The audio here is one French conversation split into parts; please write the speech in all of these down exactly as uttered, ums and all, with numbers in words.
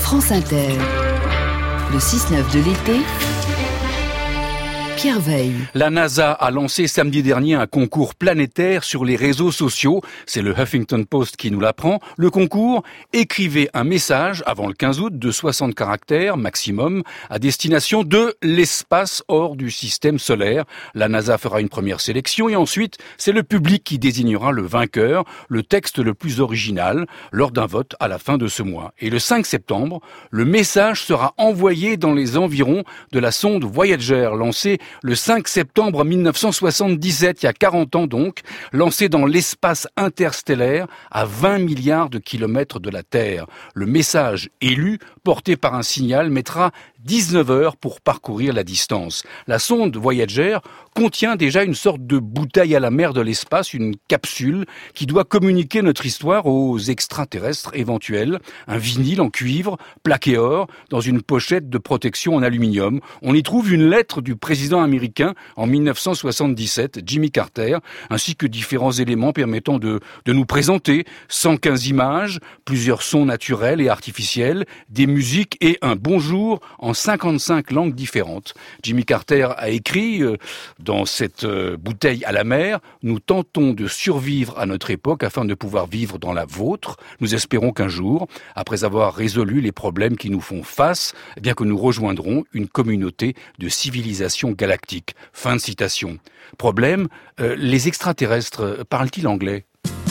France Inter, le six neuf de l'été, Pierre Veille. La NASA a lancé samedi dernier un concours planétaire sur les réseaux sociaux. C'est le Huffington Post qui nous l'apprend. Le concours, écrivez un message avant le quinze août de soixante caractères maximum à destination de l'espace hors du système solaire. La NASA fera une première sélection et ensuite, c'est le public qui désignera le vainqueur, le texte le plus original, lors d'un vote à la fin de ce mois. Et le cinq septembre, le message sera envoyé dans les environs de la sonde Voyager, lancée le cinq septembre mille neuf cent soixante-dix-sept, il y a quarante ans donc, lancé dans l'espace interstellaire à vingt milliards de kilomètres de la Terre. Le message élu, porté par un signal, mettra dix-neuf heures pour parcourir la distance. La sonde Voyager contient déjà une sorte de bouteille à la mer de l'espace, une capsule qui doit communiquer notre histoire aux extraterrestres éventuels. Un vinyle en cuivre, plaqué or, dans une pochette de protection en aluminium. On y trouve une lettre du président américain en mille neuf cent soixante-dix-sept, Jimmy Carter, ainsi que différents éléments permettant de, de nous présenter cent quinze images, plusieurs sons naturels et artificiels, des musiques et un bonjour en cinquante-cinq langues différentes. Jimmy Carter a écrit euh, dans cette euh, bouteille à la mer, « Nous tentons de survivre à notre époque afin de pouvoir vivre dans la vôtre. Nous espérons qu'un jour, après avoir résolu les problèmes qui nous font face, eh bien que nous rejoindrons une communauté de civilisation galactique. » Fin de citation. Problème, euh, les extraterrestres parlent-ils anglais ?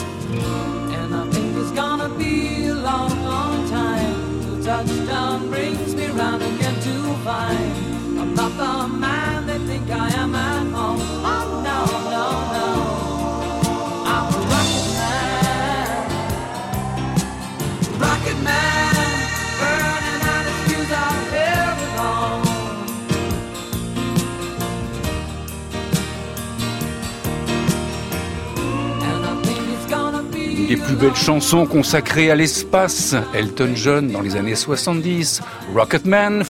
I'm not the man they think I am at home. Oh no, no, no. I'm a rocket man, rocket man, burning out his fuse out here alone. And I think it's gonna be Une des plus belles chansons consacrées à l'espace, Elton John dans les années soixante-dix, Rocketman,